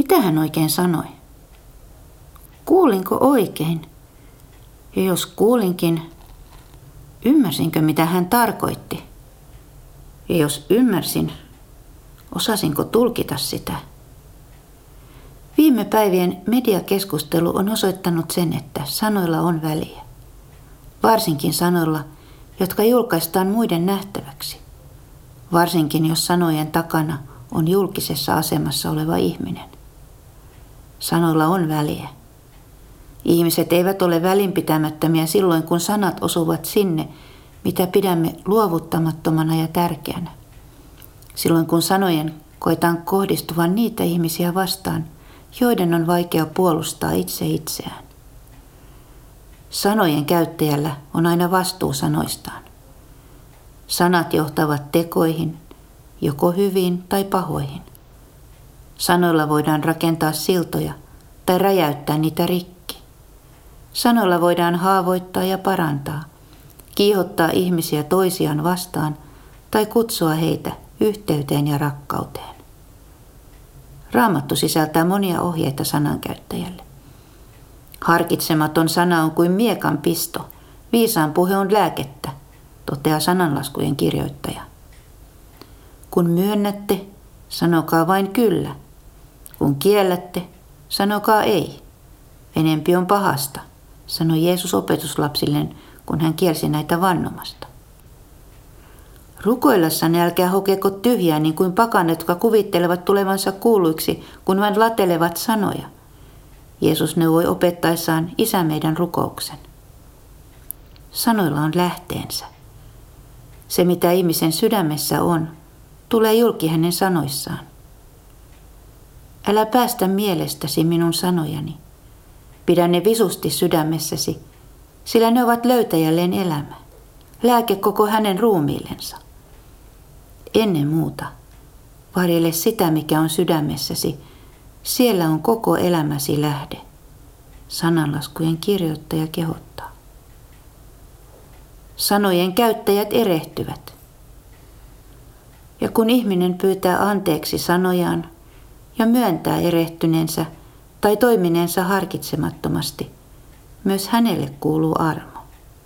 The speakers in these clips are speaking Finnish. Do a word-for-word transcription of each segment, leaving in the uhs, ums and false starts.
Mitä hän oikein sanoi? Kuulinko oikein? Ja jos kuulinkin, ymmärsinkö mitä hän tarkoitti? Ja jos ymmärsin, osasinko tulkita sitä? Viime päivien mediakeskustelu on osoittanut sen, että sanoilla on väliä. Varsinkin sanoilla, jotka julkaistaan muiden nähtäväksi. Varsinkin jos sanojen takana on julkisessa asemassa oleva ihminen. Sanoilla on väliä. Ihmiset eivät ole välinpitämättömiä silloin, kun sanat osuvat sinne, mitä pidämme luovuttamattomana ja tärkeänä. Silloin, kun sanojen koetaan kohdistuvan niitä ihmisiä vastaan, joiden on vaikea puolustaa itse itseään. Sanojen käyttäjällä on aina vastuu sanoistaan. Sanat johtavat tekoihin, joko hyviin tai pahoihin. Sanoilla voidaan rakentaa siltoja tai räjäyttää niitä rikki. Sanoilla voidaan haavoittaa ja parantaa, kiihottaa ihmisiä toisiaan vastaan tai kutsua heitä yhteyteen ja rakkauteen. Raamattu sisältää monia ohjeita sanankäyttäjälle. Harkitsematon sana on kuin miekan pisto, viisaan puhe on lääkettä, toteaa sananlaskujen kirjoittaja. Kun myönnätte, sanokaa vain kyllä. Kun kiellätte, sanokaa ei. Enempi on pahasta, sanoi Jeesus opetuslapsilleen, kun hän kielsi näitä vannomasta. Rukoillessanne älkää hokeko tyhjää niin kuin pakanat, jotka kuvittelevat tulevansa kuuluiksi, kun vain latelevat sanoja. Jeesus neuvoi opettaessaan Isä meidän rukouksen. Sanoilla on lähteensä. Se, mitä ihmisen sydämessä on, tulee julki hänen sanoissaan. Älä päästä mielestäsi minun sanojani. Pidä ne visusti sydämessäsi, sillä ne ovat löytäjälleen elämä, lääke koko hänen ruumiillensa. Ennen muuta, varjele sitä, mikä on sydämessäsi, siellä on koko elämäsi lähde. Sananlaskujen kirjoittaja kehottaa. Sanojen käyttäjät erehtyvät. Ja kun ihminen pyytää anteeksi sanojaan ja myöntää erehtyneensä tai toimineensa harkitsemattomasti, myös hänelle kuuluu armo.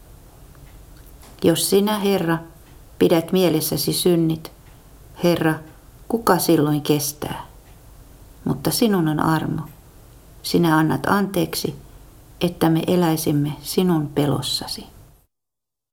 Jos sinä, Herra, pidät mielessäsi synnit, Herra, kuka silloin kestää? Mutta sinun on armo. Sinä annat anteeksi, että me eläisimme sinun pelossasi.